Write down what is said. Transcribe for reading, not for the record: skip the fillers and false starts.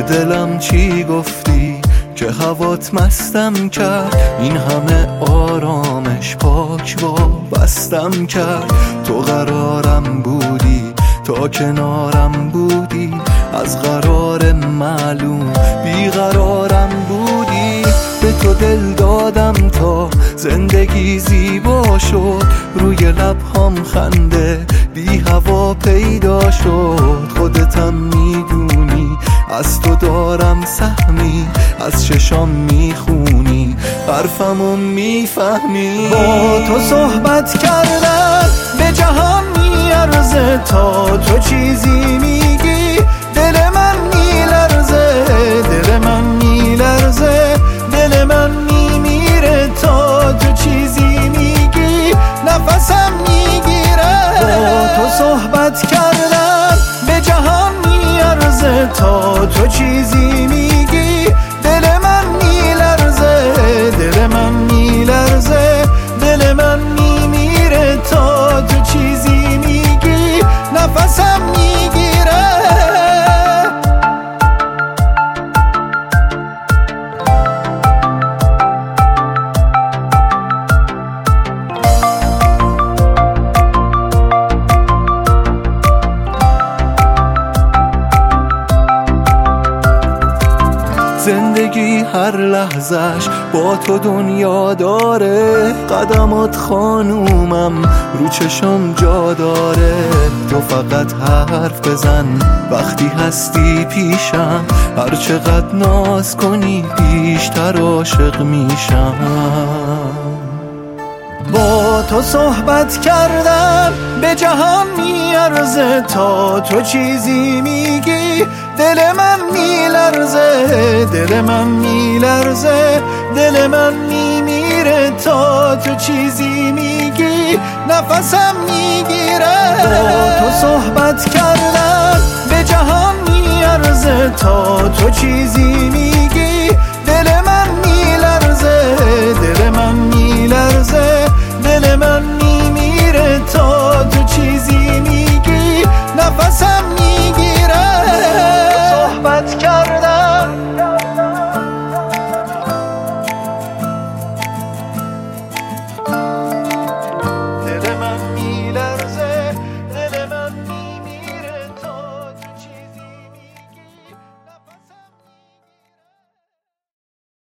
دلم چی گفتی که هوات مستم کرد، این همه آرامش پاک وابستم کرد. تو قرارم بودی تا کنارم بودی، از قرار معلوم بیقرارم بودی. به تو دل دادم تا زندگی زیبا شد، روی لبهام خنده بی هوا پیدا شد. خودتم میدونی از تو دارم سهمی، از چشام میخونی حرفمو میفهمی. با تو صحبت کردن به جهان میارزه، تا تو چیزی میگی دل من میلرزه، دل من میلرزه، دل من میمیره. تا تو چیزی میگی نفسم میگیره. با تو صحبت کردن به جهان میارزه، تا تو چیزی میگی دل من میلرزه، دل من میلرزه، دل من میمیره. تا تو چیزی میگی نفسم میگیره. زندگی هر لحظش با تو دنیا داره، قدمات خانومم رو چشم جا داره. تو فقط حرف بزن وقتی هستی پیشم، هر چقدر ناز کنی بیشتر عاشق میشم. با تو صحبت کردم به جهان میارزه، تا تو چیزی میگی دل من میلرزه، دل من میلرزه، دل من میمیره. تا تو چیزی میگی نفسم میگیره. با تو صحبت کردم به جهان میارزه، تا تو چیزی میگی